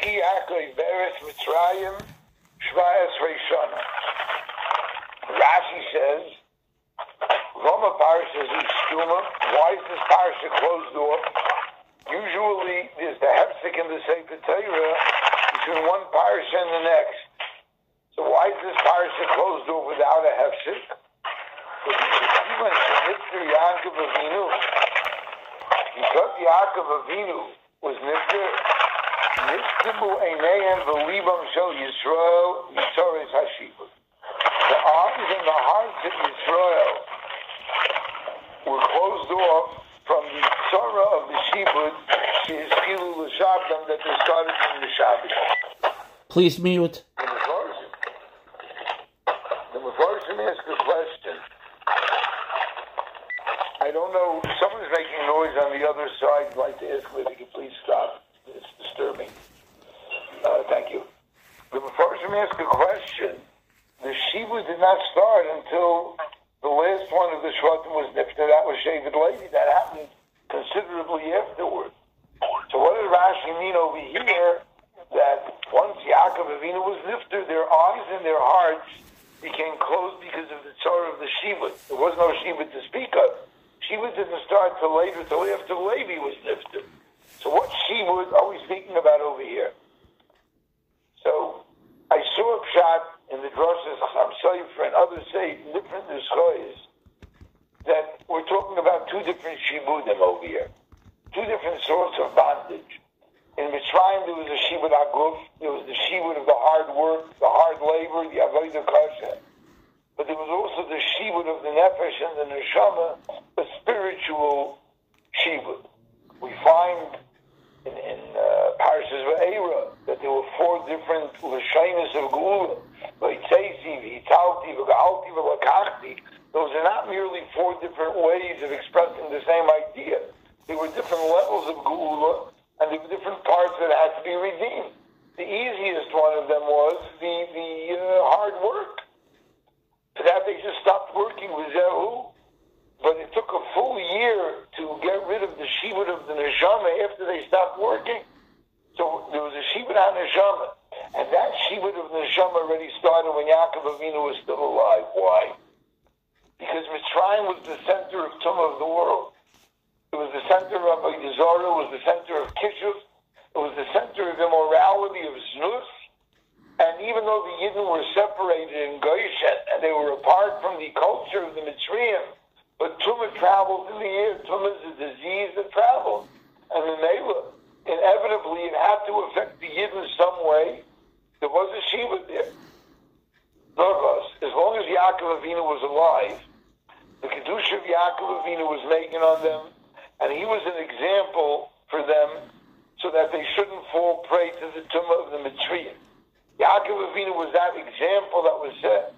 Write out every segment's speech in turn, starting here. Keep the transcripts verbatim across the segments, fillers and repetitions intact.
Vayiki Yaakov Beres Mitzrayim Shvayas Reishana. Rashi says, Roma Parsha is Stuma. Why is this Parsha closed off? Usually there's the hefsek in the Sefer Torah between one Parsha and the next. So why is this Parsha closed off without a hefsek? Because Yaakov Avinu, because Yaakov Avinu was nifter, niftimu einayim v'libam shel Yisrael yitzoros hashibud. The arms and the hearts of Yisrael were closed off from the Torah of the Shibud, is Kilu L'Shabdam, that they started in the Shabbat. Please mute. The Mefarshim. The Mefarshim ask a question. I don't know, someone's making noise on the other side. I'd like to ask if they could please stop. It's disturbing. Uh, thank you. The Mefarshim ask a question. The Shibud did not start until the last one of the Shvatim was Nifta. That was Shevet Levi. That happened considerably afterward. So what does Rashi mean over here? That once Yaakov Avinu was Nifta, their eyes and their hearts became closed because of the Torah of the Shibud. There was no Shibud to speak of. Shibud didn't start till later, till after Levi was Nifta. So what Shibud are we speaking about over here? So I saw a shot in the droshes, Chacham Sofer, and others say different nischois, that we're talking about two different shibudim over here, two different sorts of bondage. In Mitzrayim there was a shibud haguf, there was the shibud of the hard work, the hard labor, the avodah kasha, but there was also the shibud of the nefesh and the neshama, a spiritual shibud. We find in, in uh, Parshas Va'era that there were four different lashonos of Geula. Those are not merely four different ways of expressing the same idea. There were different levels of Geula, and there were different parts that had to be redeemed. The easiest one of them was the, the uh, hard work. For that they just stopped working with Zehu, but it took a full year to get rid of the Shibud of the Neshama after they stopped working. So there was a Shibud HaNeshama. And that Shibud of the Neshama already started when Yaakov Avinu was still alive. Why? Because Mitzrayim was the center of Tumah of the world. It was the center of Avodah Zarah, it was the center of Kishuf, it was the center of immorality, of Znus. And even though the Yidden were separated in Goshen, and they were apart from the culture of the Mitzrayim, but Tumah traveled in the air. Tumah is a disease that travels. And the Mela, inevitably, it had to affect the Yidden some way. There was a Shibud there. Nogos, as long as Yaakov Avinu was alive, the Kedusha of Yaakov Avinu was making on them, and he was an example for them so that they shouldn't fall prey to the Tumah of the Mitzrayim. Yaakov Avinu was that example that was set.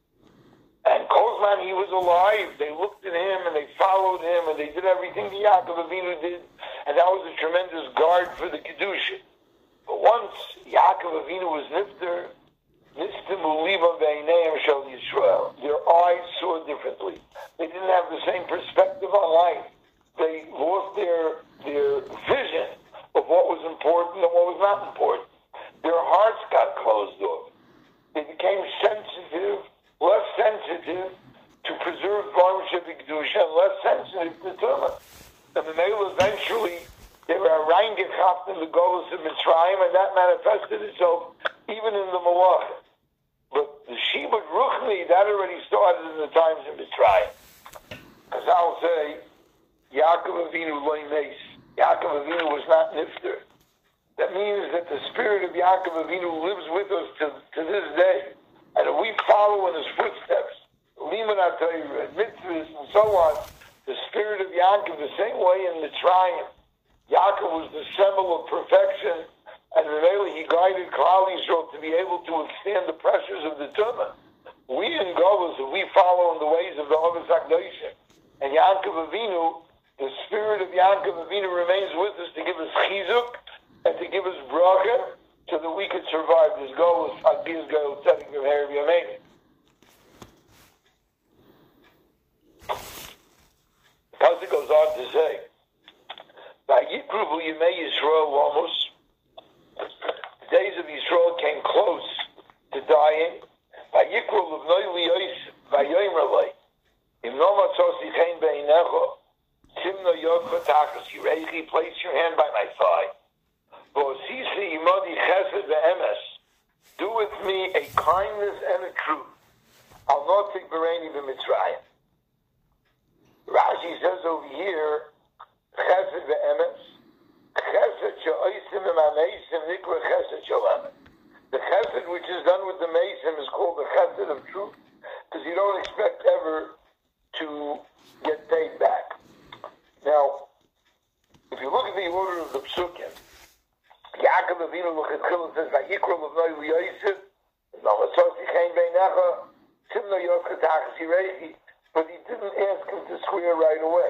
And Kozman, he was alive. They looked at him and they followed him and they did everything that Yaakov Avinu did, and that was a tremendous guard for the Kedusha. But once Yaakov Avinu was nifter, nistimu liba beinayim shel Yisrael, their eyes saw differently. They didn't have the same perspective on life. They lost their their vision of what was important and what was not important. Their hearts got closed off. They became sensitive, less sensitive to preserve Garmish of Kedusha, and less sensitive to Tumah. And the male eventually, they were reingechaft in the Golus of Mitzrayim, and that manifested itself even in the Malach. But the Shibud Ruchni, that already started in the times of Mitzrayim. As I'll say, Yaakov Avinu loy meis. Yaakov Avinu was not nifter. That means that the spirit of Yaakov Avinu lives with us to, to this day. And if we follow in his footsteps, Liman HaTorah, mitzvahs, and so on, the spirit of Yaakov, the same way in Mitzrayim, Yaakov was the symbol of perfection, and really he guided Klal Yisrael to be able to withstand the pressures of the Tumah. We in Golus, if we follow in the ways of the Avos HaKadoshim, and Yaakov Avinu, the spirit of Yaakov Avinu remains with us to give us chizuk and to give us bracha, so that we could survive this Golus, Adbiyas Goel Tzedek of Harav Yameinu. The pasuk goes on to say, "Vayikru b'yimei Yisrael Lamos." the days of Yisrael came close to dying. Vayikru l'vnoi li'yosef vayomer lei, im no matzosi chen beinecho, simno yodcha tachas yireichi, place your hand by my thigh. V'osisi imodi chesed ve'emes, do with me a kindness and a truth. Al notik bereini b'mitzrayim. Rashi says over here, chesed ve'emes, chesed she'oisim v'mameisim nikra chesed shalem. The chesed which is done with the meisim is called the chesed of truth, because you don't expect ever to get paid back. Now, if you look at the order of the psukim, Yaakov Avinu l'chitchila says, "Vayikra l'vnoi li'yosef, v'nomatzosi chen beinecha, simno yodcha tachas yireichi," but he didn't ask him to swear right away.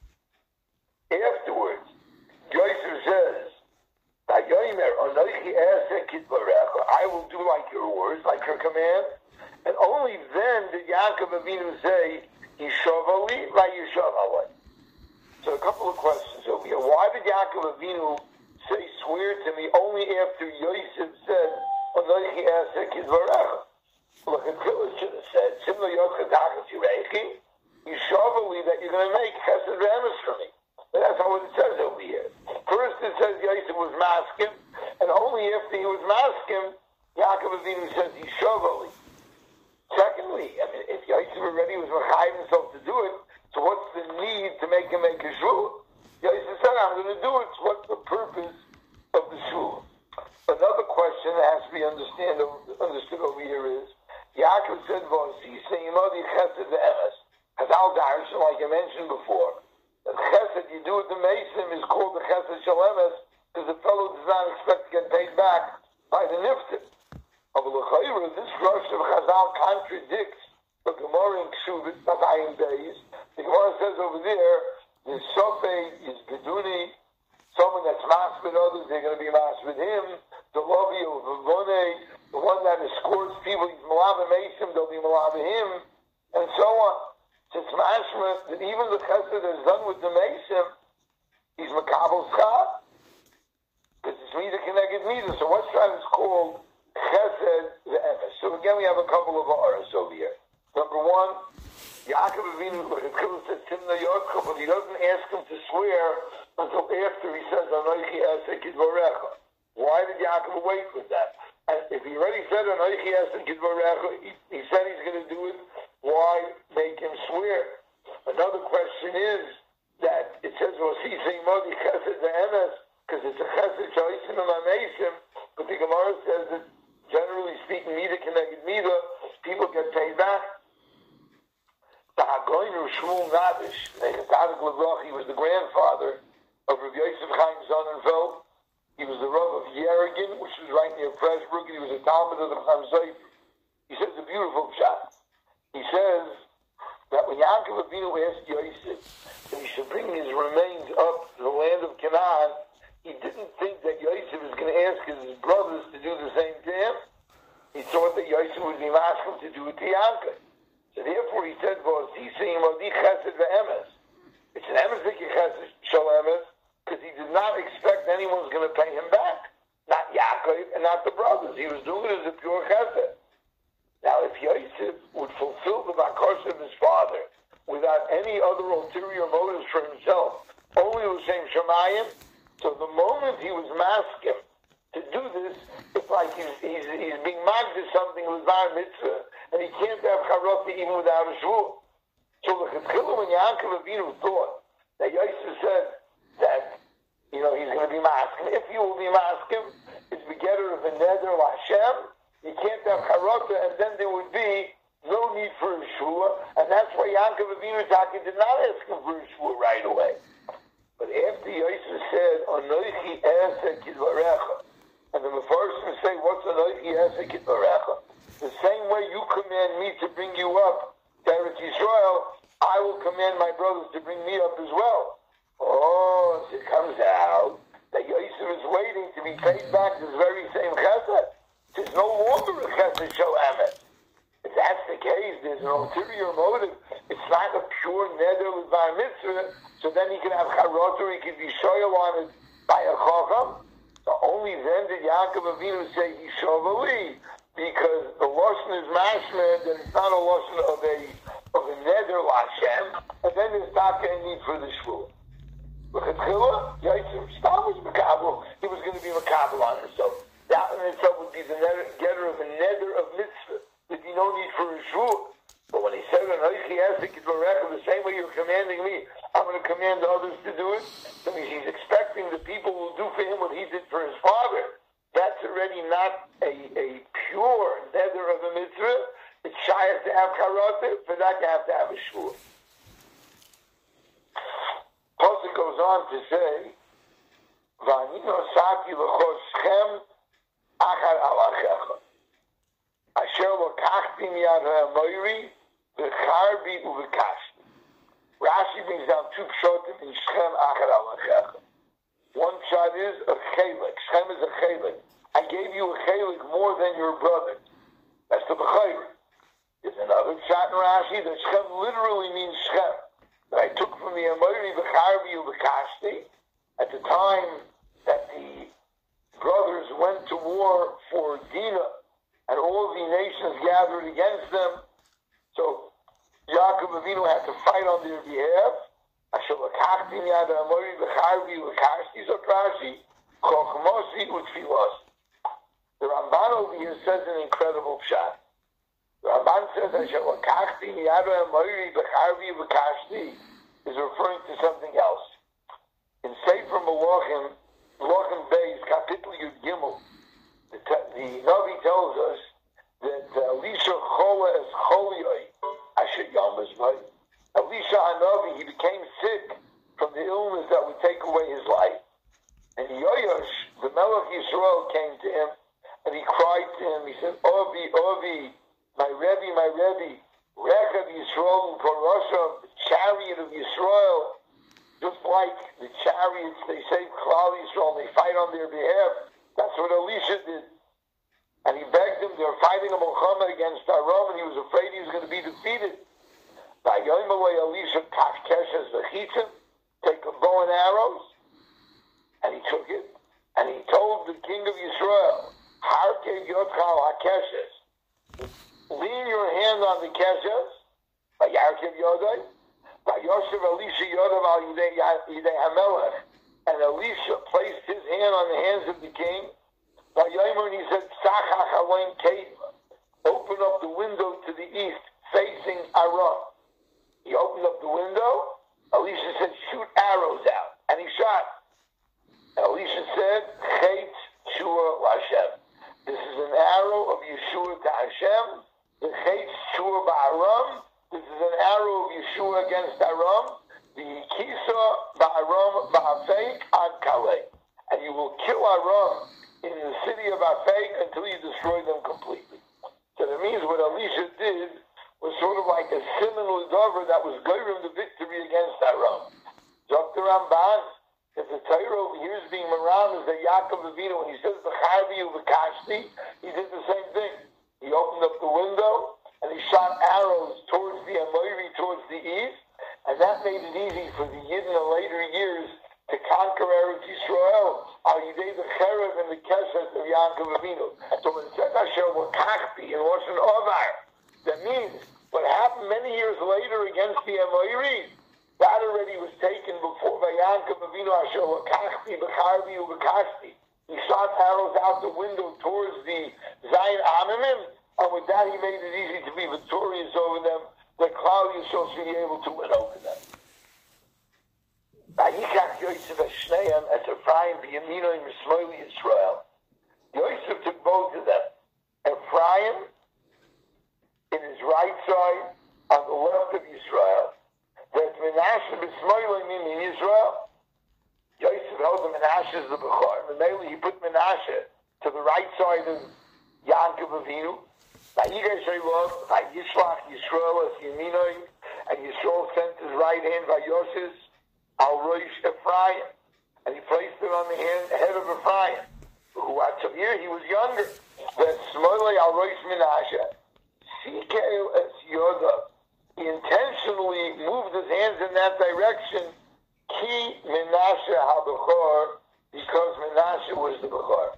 Afterwards, Yosef says, "Vayomer anochi aseh kitvarecha," I will do like your words, like your command. And only then did Yaakov Avinu say, "Yishavali vayishav." So a couple of questions over here. Why did Yaakov Avinu say, "Swear to me," only after Yosef said, "Anochi aseh kitvarecha"? Look, Achilles should have said, "Simla yodcha tachas yireichi," Yishavali, that you're going to make chesed ve'emes for me. But that's not what it says over here. First it says Yosef was maskim, and only after he was maskim, Yaakov Avinu says Yishavali. Secondly, I mean, if Yosef already was mechayiv himself to do it, so what's the need to make him make a shul? Yosef said, "I'm going to do it." So what's the purpose of the shul? Another question that has to be understand, understood over here is, Yaakov said, "V'osisa imodi chesed ve'emes." Hazal darshan, like I mentioned before, the chesed you do with the mason is called the chesed shalemes, because the fellow does not expect to get paid back by the nifter. This rush of Chazal contradicts the Gemara in Ksubit, Tatayim Beis. The Gemara says over there, the Sofei is Geduni, someone that's mas with others, they're going to be mas with him. The Lovi of Vavone, the one that escorts people, he's Malava Mesim, they'll be Malava him, and so on. It's mashma that even the chesed that is done with the Mesim, he's Makabel Schad, because it's Mida Keneged Mida. So what's that is called chesed ve'emes. So again, we have a couple of aras over here. Number one, Yaakov Avinu says Timna Yodcha, but he doesn't ask him to swear until after he says Anochi aseh kitvarecha. Why did Yaakov wait with that? And if he already said Anochi aseh kitvarecha, he, he said he's going to do it. Why make him swear? Another question is that it says Vosisei Modi Chesed ve'emes, because it's a Chesed Shalisim v'Mameisim, but the Gemara says that generally speaking, Mida Keneged Mida, people get paid back. The Hagoynu Shmuel Nabish, he was the grandfather of Rabbi Yosef Chaim Sonnenfeld. He was the Rav of Yergin, which was right near Pressbrook, and he was a Talmud of the Chaim Sefer. He says a beautiful shot. He says that when Yaakov Avinu asked Yosef that he should bring his remains up to the land of Canaan, he didn't think that Yosef was going to ask his brothers to do the same to him. He thought that Yosef would be asking to do it to Yaakov. So therefore he said, it's an emes chesed shalemes, because he did not expect anyone's going to pay him back. Not Yaakov and not the brothers. He was doing it as a pure chesed. Now if Yosef would fulfill the bakos of his father without any other ulterior motives for himself, only L'Shem Shamayim, so the moment he was masking to do this, it's like he's, he's, he's being magged to something with bar mitzvah, and he can't have charota even without a shvur. So the Chitchila, when Yaakov Avinu thought that Yosef said that, you know, he's going to be masking, if he will be masking, it's begetter of a neder Hashem, he can't have charota, and then there would be no need for a shvur, and that's why Yaakov Avinu Taki did not ask him for a shvur right away. But after Yosef said, Anochi aseh kitvarecha, and the Mefarshim say, what's Anochi aseh kitvarecha? The same way you command me to bring you up to Eretz Yisrael, I will command my brothers to bring me up as well. Oh, so it comes out that Yosef is waiting to be paid back this very same chesed. It's no longer a chesed shel emes. If that's the case, there's an ulterior motive. It's not a pure neder with bar mitzvah, so then he can have charot or he can be shoyal on it by a chacham. So only then did Yaakov Avinu say Yishavali, because the lashon is mashmed, and it's not a lashon of a of a neder l'Hashem, and then there's not a need for the shvur. L'chatchila, Yosef Stam was makabel. He was going to be makabel on himself. That in itself would be the getter of a neder of mitzvah. There'd be no need for a shvur. But when he said, the same way you're commanding me, I'm going to command others to do it. So he's expecting the people will do for him what he did for his father. That's already not a, a pure nether of a mitzvah. It's shy to have karate. For that, you have to have a shvur. Pasuk goes on to say, "V'anino sati l'choschem achar alachecha, asher lokachti miyad ha'amoyri v'charbi uv'kashti." Rashi brings down two pshotim in Shechem achar alachecha. One shot is a chelik. Shechem is a chelik. I gave you a chelik more than your brother. That's the b'chayr. There's another shot in Rashi that Shechem literally means Shechem. That I took from the Amori v'charbi uv'kashti at the time that the brothers went to war for Dinah and all the nations gathered against them. So Yaakov Avinu had to fight on their behalf. Asher l'kachti miyad ha'amori v'charbi uv'kashti, so Rashi, chochmosi u'tfilos. The Ramban over here says an incredible pshat. The Ramban says Asher l'kachti miyad ha'amori v'charbi uv'kashti is referring to something else. In Sefer Malachim, Malachim Beis, Kapitel Yud Gimel, the, the Navi tells us that Elisha Chola es Choliyoi Asher Yamas Vay. Elisha Hanavi, he became sick from the illness that would take away his life. And Yoash, the Melech Yisrael, came to him and he cried to him. He said, "Ovi, Ovi, my Rebbe, my Rebbe, Rechav Yisrael U'Paroshav, the chariot of Yisrael." Just like the chariots, they save Klal Yisrael, they fight on their behalf. That's what Elisha did. And he begged them, they were fighting a Muhammad against Aram, and he was afraid he was going to be defeated. By Yoimalei Elisha, Kach Keshes V'chitzim, take a bow and arrows, and he took it, and he told the king of Yisrael, Harke Yotchal HaKeshes, lean your hand on the Keshes, by Yarkev Yodai, by Yosef Elisha Yodav al Yidei HaMelech, and Elisha placed his hand on the hands of the king. By Yomer, and he said, Tzachach Aloin Keitma, open up the window to the east, facing Aram. He opened up the window. Elisha said, shoot arrows out, and he shot. Elisha said, Chet Shua Hashem. This is an arrow of Yeshua to Hashem. The Chet Shua Ba'aram. This is an arrow of Yeshua against Aram. The Kisa Ba'aram Ba'afek Ad Kalei. And you will kill Aram in the city of Afek until you destroy them completely. So that means what Elisha did was sort of like a similar dover that was giving the victory against Aram. Doctor Ramban, if the Torah over here is being Maram, is that Yaakov Avinu, when he says the Charbi Uv'Kashti, he did the same thing. He opened up the window and he shot arrows towards the Amori, towards the east, and that made it easy for the Yid in the later years to conquer Eretz Yisrael, al Yidei the Cherev and the Keshes of Yaakov Avinu. So when it says Asher L'Kachti in Lashon Ovar, that means what happened many years later against the Amori, that already was taken before by Yaakov Avinu. Asher L'Kachti B'Charbi U'B'Kashti. He shot arrows out the window towards the Zayin Amimim, and with that he made it easy to be victorious over them, that Klal Yisrael should be able to win over them. Vayikach Yosef Eshneim as Ephraim B'Yamino and Yisrael Yisrael. Yosef took both of them. Ephraim in his right side, on the left of Yisrael. That's Menashe B'Smoilim in Yisrael. Yosef held the Menashe as the Bechor. And mainly he put Menashe to the right side of Yaakov Avinu. Vayigash Eilov, Vayishlach Yisrael as Yaminoim, and Yisrael sent his right hand Vayoshes Al Rosh Ephraim, and he placed it on the hand, head of Ephraim, who at some year he was younger. Then Shmuel Al Rosh Menashe, Sikeil Es Yoda, he intentionally moved his hands in that direction. Ki Menashe HaBechor because Menashe was the Bechor.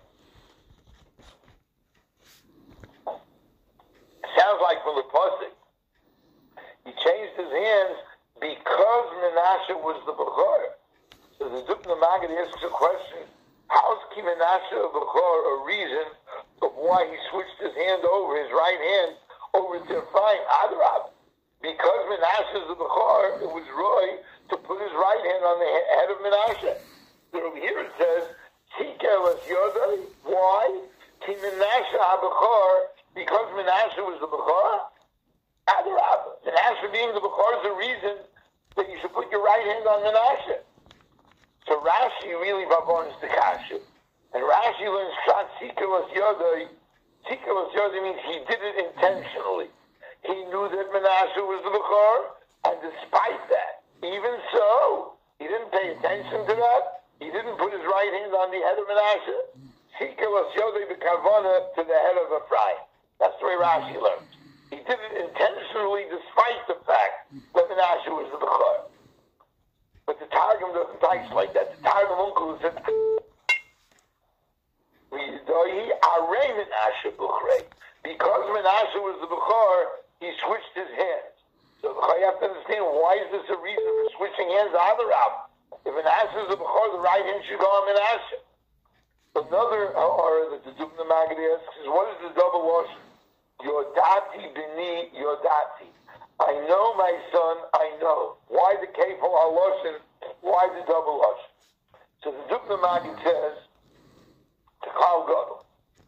Sounds like from the pasuk. He changed his hands because Menashe was the Bechor. So the Dubna Maggid asks a question: how is Ki Menashe a Bechor a reason of why he switched his hand over, his right hand, over to Ephraim? Adrab. Because Menashe is the Bechor, it was Roy to put his right hand on the head of Menashe. So over here it says, Tikelas Yodai. Why? Ki Menashe ha-Bechor. Because Menashe was the Bechor? Adrab. Menashe being the Bechor is the reason that you should put your right hand on Menashe. So Rashi really babons the kasha. And Rashi learns Shat Tikelas Yodai. Tikelas Yodai means he did it intentionally. He knew that Menashe was the Bechor, and despite that, even so, he didn't pay attention to that. He didn't put his right hand on the head of Menashe. Tikelas Yodai b'kavana to the head of Ephraim. That's the way Rashi learns. He did it intentionally despite the fact that Menashe was the Bechor. But the Targum doesn't type like that. The Targum Uncle said, because Menashe was the Bechor, he switched his hands. So you have to understand, why is this a reason for switching hands? Adarab. If Menashe is the Bechor, the right hand should go on Menashe. Another, or the Dubna Maggid asks, is what is the double lashon? Yodati b'ni yodati. I know, my son, I know. Why the kefal haloshin? Why the double lashon? So the Dubna Maggid says, to Klal Gadol,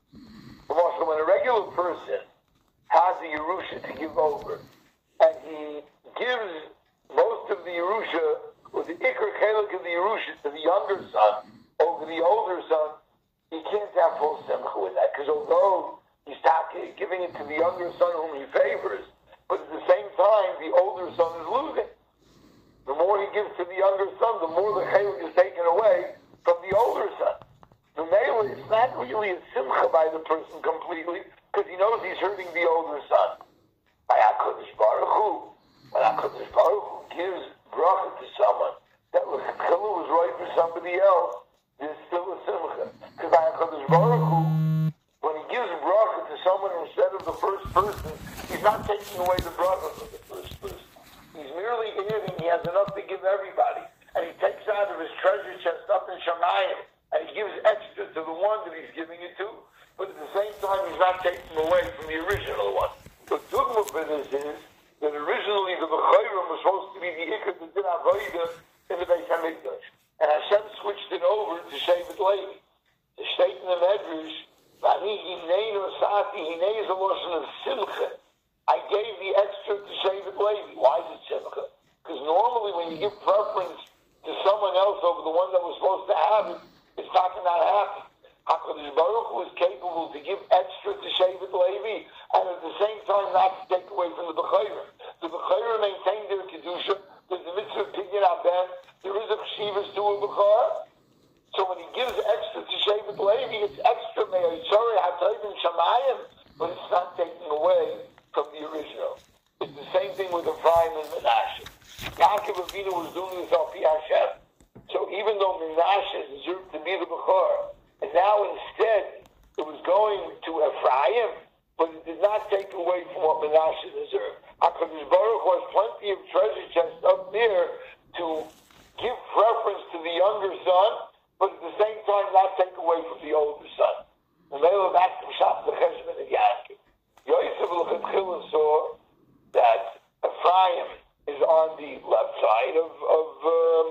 when a regular person has the Yerusha to give over, and he gives most of the Yerusha, or the Iker Chelik of the Yerusha, to the younger son over the older son, he can't have full simcha with that, because although he's giving it to the younger son whom he favors, but at the same time, the older son is losing. The more he gives to the younger son, the more the Chelik is taken away from the older son. The male, it's not really a simcha by the person completely, because he knows he's hurting the older son. By HaKadosh Baruch Hu, when HaKadosh Baruch Hu gives bracha to someone that was was right for somebody else, there's still a simcha. Because by HaKadosh Baruch Hu, when he gives bracha to someone instead of the first person, he's not taking away the bracha from the first person. He's merely adding, he has enough to give everybody. And he takes out of his treasure chest up in Shamayim, and he gives extra to the one that he's giving it to, but at the same time he's not taking away from the original one. The dogma for this is that originally the Bechayrim was supposed to be the Iker that did Avodah in the Beis HaMikdash. And Hashem switched it over to Shevet Levi. The state in the Medrash, Vani Hinei Nosati, Hinei is a lotion of Simcha. I gave the extra to Shevet Levi. Why is it Simcha? Because normally when you give preference to someone else over the one that was supposed to have it, it's not going to happen. HaKadosh Baruch Hu is capable to give extra to Shevet Levi, and at the same time not to take away from the Bechayrim. The Bechayrim maintain their Kedusha. There's a mitzvah of Pidyon Aben. There is a Chshivas to a Bechor. So when he gives extra to Shevet Levi, it's extra Me'yitzorei HaTayvim Shamayim, but it's not taking away from the original. It's the same thing with Ephraim and Menashe. Yaakov Avinu was doing this al Pi Hashem. So even though Menashe deserved to be the Bechor, and now instead it was going to Ephraim, but it did not take away from what Menashe deserved. HaKadosh Baruch Hu has plenty of treasure chests up there to give preference to the younger son, but at the same time not take away from the older son. And they were back to Shach the Cheshbon of Yaakov. Yosef L'Chatchila saw that Ephraim is on the left side of of um,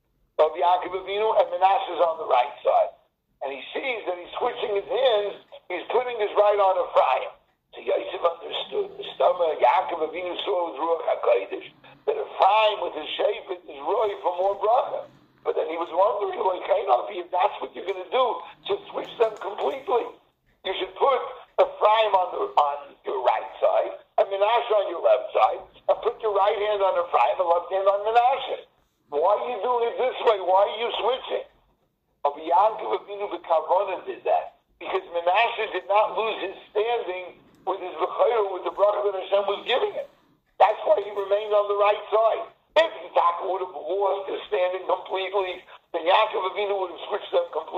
of Yaakov Avinu, and Menashe is on the right side. And he sees that he's switching his hands, he's putting his right on Ephraim. So Yosef understood. The stomach, Yaakov Avinu saw with Ruach HaKodesh, that Ephraim with his Shevet is roy for more bracha. But then he was wondering, like, hey, if that's what you're going to do, just switch them completely. You should put Ephraim on, the, on your right side, and Menashe on your left side, and put your right hand on Ephraim and left hand on Menashe. Why are you doing it this way? Why are you switching? But Yaakov Avinu b'kavona did that, because Menashe did not lose his standing with his bechayr, with the bracha that Hashem was giving him. That's why he remained on the right side. If Yitzhak would have lost his standing completely, then Yaakov Avinu would have switched them completely.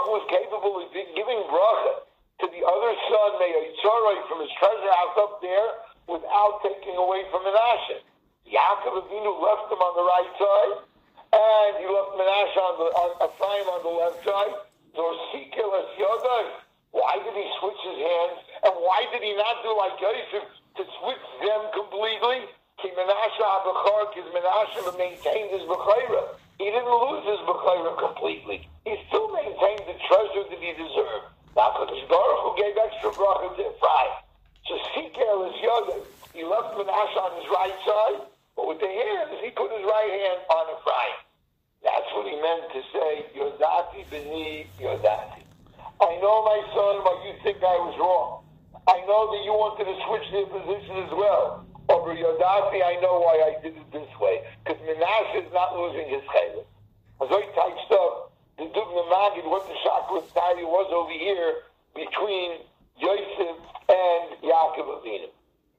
was capable of giving bracha to the other son, Me'otzoroi, from his treasure house up there, without taking away from Menashe. Yaakov Avinu left him on the right side, and he left Menashe on the on Ephraim on the left side. Dorsikel es Yodai. Why did he switch his hands? And why did he not do like Yosef to switch them completely? Ki Menashe Abachar, because Menashe maintained his Bechayra. He didn't lose his Bechayra completely. He still maintained the treasure that he deserved. Now, Kadosh Baruch Hu gave extra bracha to Ephraim. So Sikel is Yodai. He left Menashe on his right side, but with the hands, he put his right hand on Ephraim. That's what he meant to say, Yodati b'ni Yodati. I know, my son, but you think I was wrong. I know that you wanted to switch their position as well. Over Yodati, I know why I did it this way. Because Menashe is not losing his chaylik. As I typed up, the Dubna Magid, what the chakra tali was over here between Yosef and Yaakov Avinu.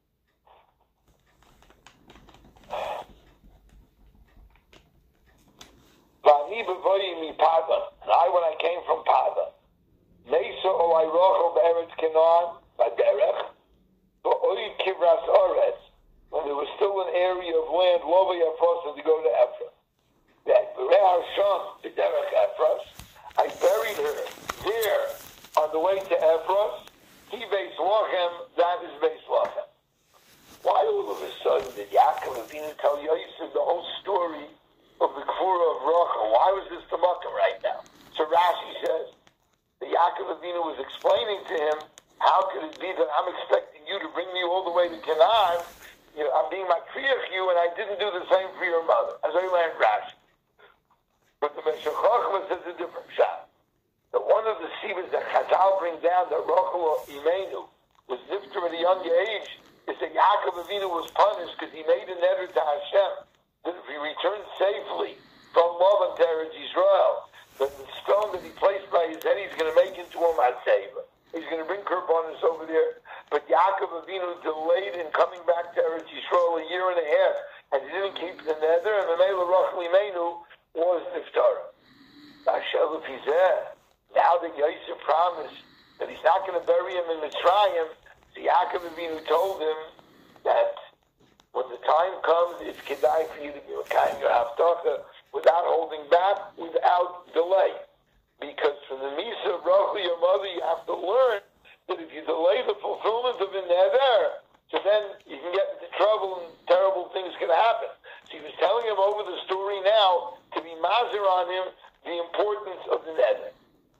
Vani b'voyi mi Pada, and I, when I came from Pada, Mesa o Ayrochel be'eretz Canaan, b'derech, b'oi kivras oretz, when there was still an area of land, lo v'yafros, to go to Ephraim. That Be'er Sham b'derech Ephros, I buried her there on the way to Ephros. He Beis Lochem, that is Beis Lochem. Why all of a sudden did Yaakov Avinu tell Yosef the whole story of the Kfura of Rachel? Why was this Tamakim right now? So Rashi says that Yaakov Avinu was explaining to him, how could it be that I'm expecting you to bring me all the way to Canaan? You know, I'm being makriach you, and I didn't do the same for your mother. As I learned Rashi. But the Meshech Chochmah says a different shot. That one of the sivas that Chazal bring down that Rachel Imenu was nifter at a young age is that Yaakov Avinu was punished because he made a neder to Hashem that if he returned safely from Lavan to Eretz Yisrael, that the stone that he placed by his head he's going to make into a matzeva. He's going to bring Korbanos over there. But Yaakov Avinu delayed in coming back to Eretz Yisrael a year and a half, and he didn't keep the neder, and the Mela Rachel Imenu was Niftara. Now that Yosef promised that he's not going to bury him in Mitzrayim, so Yaakov Avinu told him that when the time comes, it's kedai for you to be a kind of haftacha without holding back, without delay. Because from the Misa of Rachel, your mother, you have to learn that if you delay the fulfillment of a neder, so then you can get into trouble and terrible things can happen. So he was telling him over the story now to be mazer on him the importance of the neder.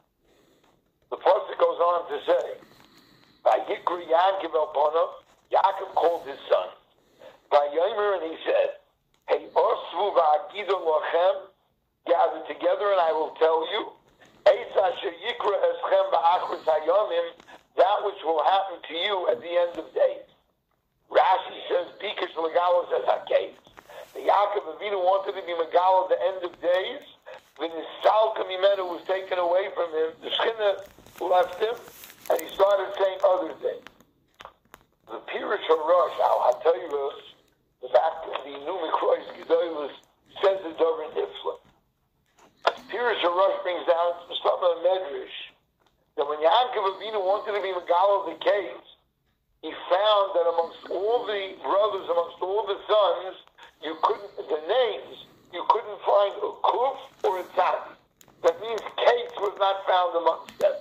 The pasuk goes on to say, "Vayikra Yaakov el Panav," Yaakov called his son. Vayomer, and he said, "Hey, osvu va'agidu lachem, gather together, and I will tell you, Eitz asher yikra eschem ba'achris hayomim, that which will happen to you at the end of days." Rashi says, "Bikash legalos as hakes." The Yaakov Avinu wanted to be Megala at the end of days. When his Salka Mimenu was taken away from him, the Shekhinah left him, and he started saying other things. The Pirush HaRosh, Al HaTorah, the fact that the New Mikrois Gedolos says the Dover Nifla. Pirush HaRosh brings down some of the Medrash that when Yaakov Avinu wanted to be Megala of the caves, he found that amongst all the brothers, amongst all the sons, you couldn't, the names, you couldn't find a Kuf or a Tzadi. That means Kates was not found amongst them.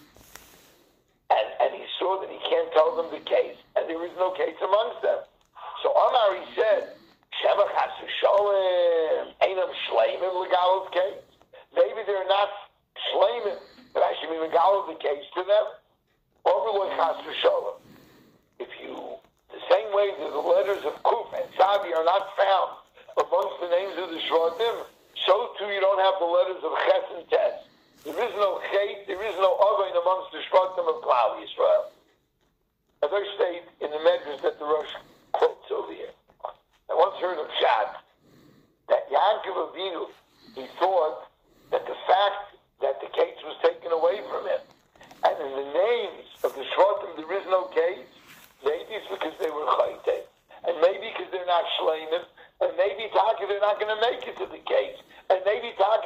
And, and he saw that he can't tell them the case, and there is no case amongst them. So Amar, he said, Shevach HaSusholim, Einam Shleimim Legalos case. Maybe they're not Shleimim, but I should be Legalos the case to them. Overlook HaSusholim. If you, the same way that the letters of Kuf and Tzavi are not found amongst the names of the Shvatim, so too you don't have the letters of Ches and Tes. There is no Chet, there is no Avain amongst the Shvatim of Klal Yisrael. As I state in the Medrash that the Rosh quotes over here, I once heard of Shad, that Yaakov Avinu, he thought that the fact that the case was taken away from him, and in the names of the Shvatim there is no case, maybe it's because they were Chayte, and maybe because they're not Shleinim, and maybe Taka they're not going to make it to the case, and maybe Taka they're not going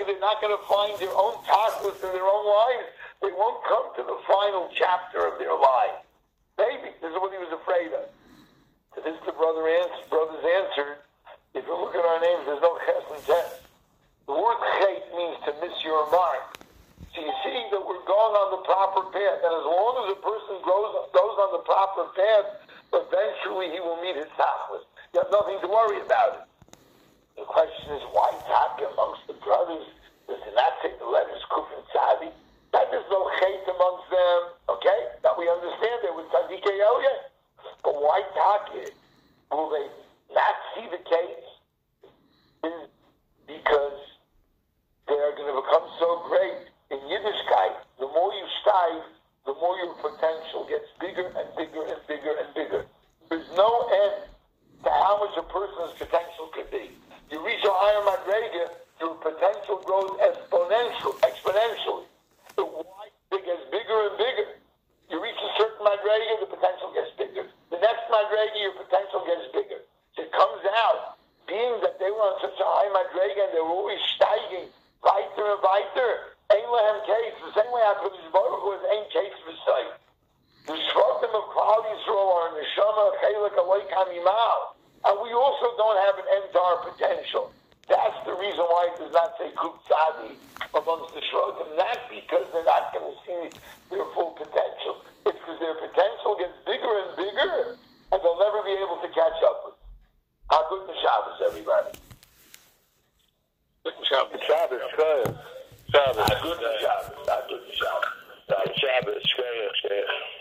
going to find their own tachlis in their own lives. They won't come to the final chapter of their lives. Maybe this is what he was afraid of. To this, the brother answered, brothers answered, if you look at our names, there's no ches and tes. The word chet means to miss your mark. So you see that we're going on the proper path, and as long as a person goes goes on the proper path, eventually he will meet his tachlis. You have nothing to worry about it. The question is, why talk amongst the brothers? Does it not say the letters Kuf and Tzadi? That there's no chet amongst them, okay? That we understand there with Tzadikei Elyon. But why talk it? Will they not see the case? Is because they are going to become so great in Yiddishkeit. The more you strive, the more your potential gets bigger and bigger and bigger and bigger. There's no end to how much a person's potential could be. You reach a higher madrega, your potential grows exponential, exponentially. The wide it gets bigger and bigger. You reach a certain madrega, the potential gets bigger. The next madrega, your potential gets bigger. So it comes out, being that they were on such a high madrega and they were always steiging, weiter and weiter. Ein lehem case. The same way HaKadosh Baruch Hu is ein case for sight. The Shvatim of Klal Yisrael are neshama chelik aloik hamimal, and we also don't have an end to our potential. That's the reason why it does not say Kuf Tzadi amongst the Shvatim. Not because they're not going to see their full potential. It's because their potential gets bigger and bigger, and they'll never be able to catch up with it. How good the Shabbos, everybody. Good Shabbos. Shabbos. Shabbos. Shabbos. How good the Shabbos. How good the Shabbos. Shabbos. Shabbos.